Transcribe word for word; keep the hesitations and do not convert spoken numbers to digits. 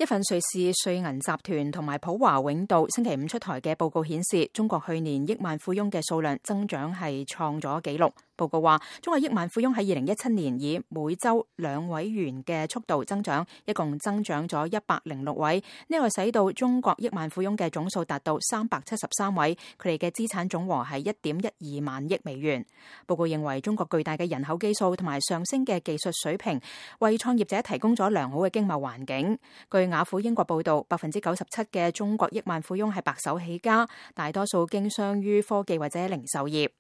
一份瑞士瑞銀集團同埋普華永道星期五出台嘅報告顯示，中國去年億萬富翁嘅數量增長係創咗紀錄。報告話，中國億萬富翁喺二零一七年以每周兩位元嘅速度增長，一共增長咗一百零六位，呢個使到中國億萬富翁嘅總數達到三百七十三位，佢哋嘅資產總和係一點一二萬億美元。報告認為，中國巨大嘅人口基數同埋上升嘅技術水平，為創業者提供咗良好嘅經貿環境。據雅虎英國報道，百分之九十七嘅中國億萬富翁係白手起家，大多數經商於科技或者零售業。